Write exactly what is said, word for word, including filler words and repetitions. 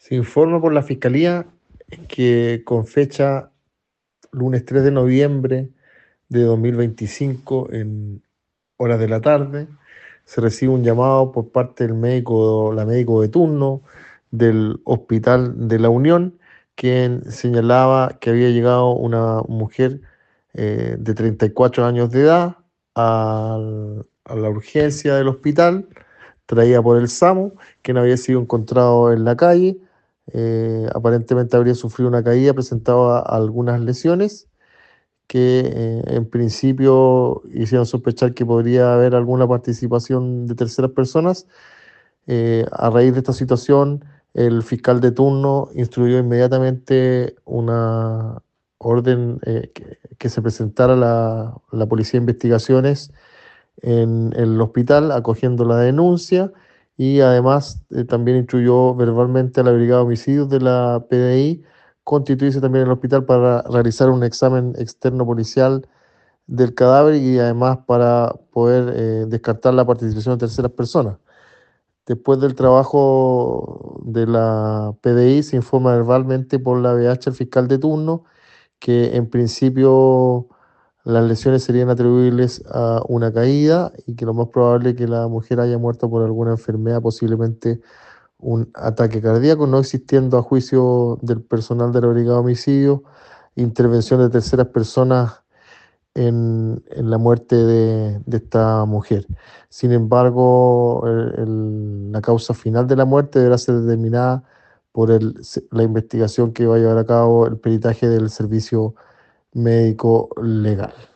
Se informa por la Fiscalía que con fecha lunes tres de noviembre de dos mil veinticinco, en horas de la tarde, se recibe un llamado por parte del médico, la médico de turno del Hospital de la Unión, quien señalaba que había llegado una mujer eh, de treinta y cuatro años de edad al- a la urgencia del hospital, traída por el SAMU, quien había sido encontrado en la calle. Eh, aparentemente habría sufrido una caída, presentaba algunas lesiones que eh, en principio hicieron sospechar que podría haber alguna participación de terceras personas. Eh, a raíz de esta situación, el fiscal de turno instruyó inmediatamente una orden, eh, que, que se presentara la, la Policía de Investigaciones en, en el hospital acogiendo la denuncia, y además eh, también instruyó verbalmente a la Brigada de Homicidios de la P D I constituirse también en el hospital para realizar un examen externo policial del cadáver, y además para poder eh, descartar la participación de terceras personas. Después del trabajo de la P D I, se informa verbalmente por la B H al fiscal de turno que en principio las lesiones serían atribuibles a una caída, y que lo más probable es que la mujer haya muerto por alguna enfermedad, posiblemente un ataque cardíaco, no existiendo, a juicio del personal de la Brigada de Homicidios, intervención de terceras personas en, en la muerte de, de esta mujer. Sin embargo, el- el- la causa final de la muerte deberá ser determinada por el- la investigación que va a llevar a cabo el peritaje del servicio médico legal.